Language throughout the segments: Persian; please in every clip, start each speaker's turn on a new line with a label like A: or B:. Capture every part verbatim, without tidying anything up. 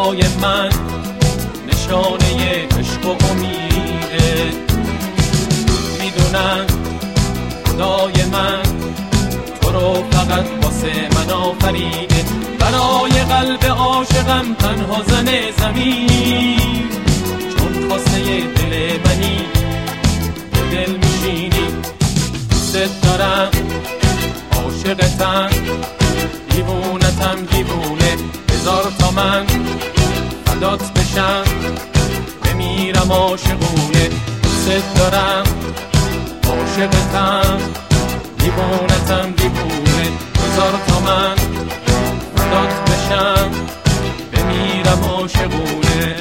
A: برای من نشانه عشق و امیده. میدونم خدای من تو رو فقط واسه من آفریده. برای قلب عاشقم تنها زن زمین، چون خواسته دل منی به دل میشینی. دوست دارم عاشقتم، دیوونتم دیوونه. هزار تا من فدات بشم بمیرم عاشقونه. دوست دارم عاشقتم، دیوونتم دیوونه. هزار تا من فدات بشم بمیرم عاشقونه.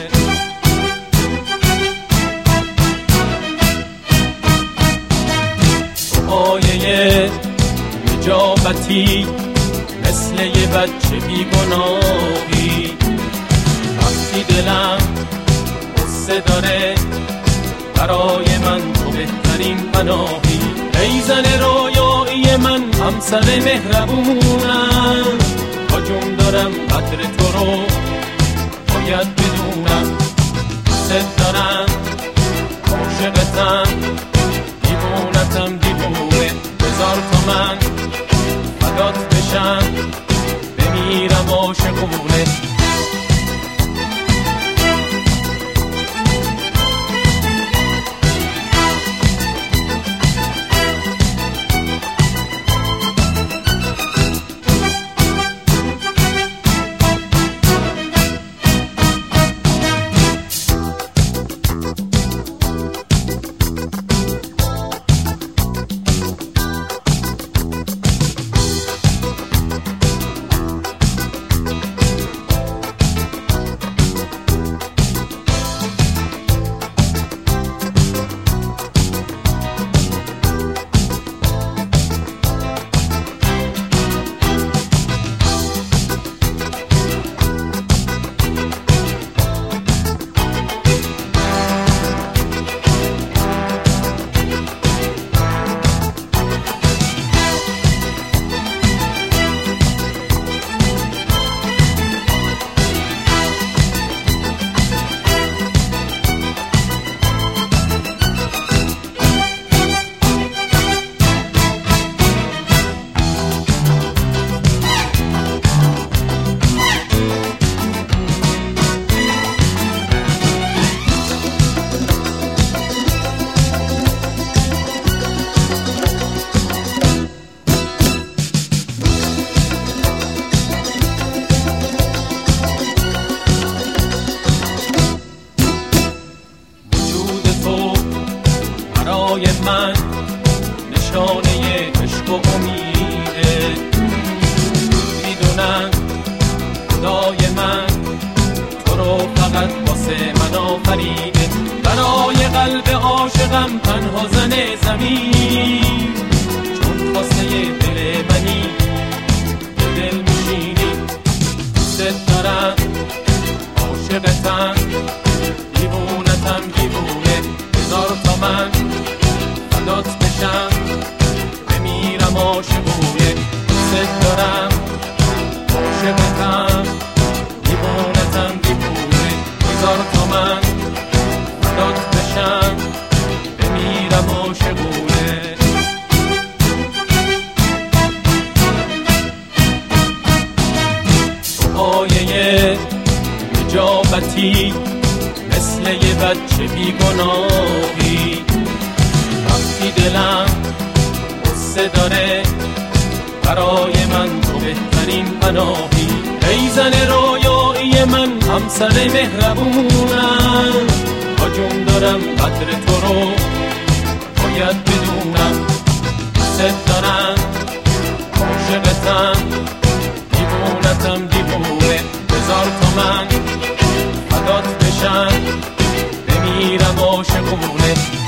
A: آیه نجابتی مثل یه بچه بیگناهی، وقتی دلم قصه داره برای من تو بهترین پناهی. ای زن رویایی من همسر مهربونم، تا جون دارم قدر تو رو باید بدونم. دوست دارم عاشقتم، دیوونتم دیوونه. هزار تا من فدات بشم بمیرم عاشقونه. من نشانه عشق و امیده. میدونم خدای من تو رو فقط واسه من آفریده. برای قلب عاشقم تنها زن زمین، چون خواسته دل منی به دل میشینی. دوست دارم عاشقتم، دیوونتم دیوونه. هزار تا من فدات بشم بمیرم عاشقونه. دوست دارم عاشقتم، دیوونتم دیوونه. هزار تا من فدات بشم بمیرم عاشقونه. آیه نجابتی مثل یه بچه بیگناهی، وقتی دلم قصه داره برای من تو بهترین پناهی. ای زن رویایی من همسر مهربونم، تا جون دارم قدر تو رو باید بدونم. دوست دارم عاشقتم، دیوونتم دیوونه. هزار تا من فدات بشم بمیرم عاشقونه.